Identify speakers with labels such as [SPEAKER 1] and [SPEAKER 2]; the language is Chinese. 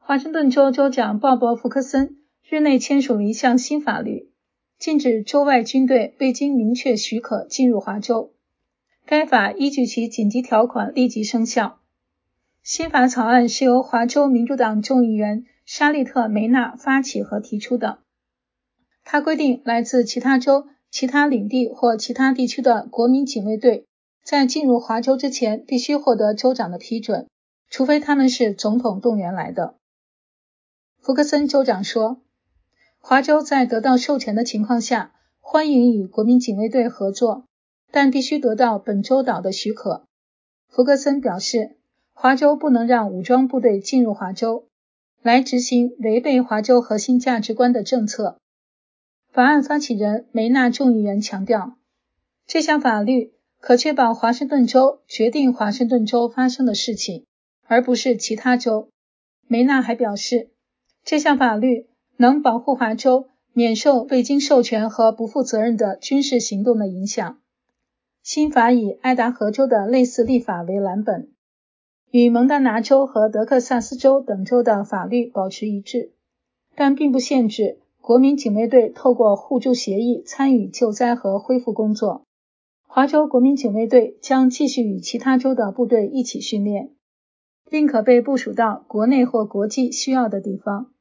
[SPEAKER 1] 华盛顿州州长鲍勃·福克森日内签署了一项新法律，禁止州外军队未经明确许可进入华州。该法依据其紧急条款立即生效。新法草案是由华州民主党众议员莎莉特·梅纳发起和提出的。它规定来自其他州、其他领地或其他地区的国民警卫队在进入华州之前必须获得州长的批准，除非他们是总统动员来的。福克森州长说，华州在得到授权的情况下欢迎与国民警卫队合作，但必须得到本州岛的许可。福克森表示，华州不能让武装部队进入华州，来执行违背华州核心价值观的政策。法案发起人梅纳众议员强调，这项法律可确保华盛顿州决定华盛顿州发生的事情，而不是其他州。梅纳还表示，这项法律能保护华州免受未经授权和不负责任的军事行动的影响。新法以爱达荷州的类似立法为蓝本，与蒙大拿州和德克萨斯州等州的法律保持一致，但并不限制国民警卫队透过互助协议参与救灾和恢复工作。华州国民警卫队将继续与其他州的部队一起训练，并可被部署到国内或国际需要的地方。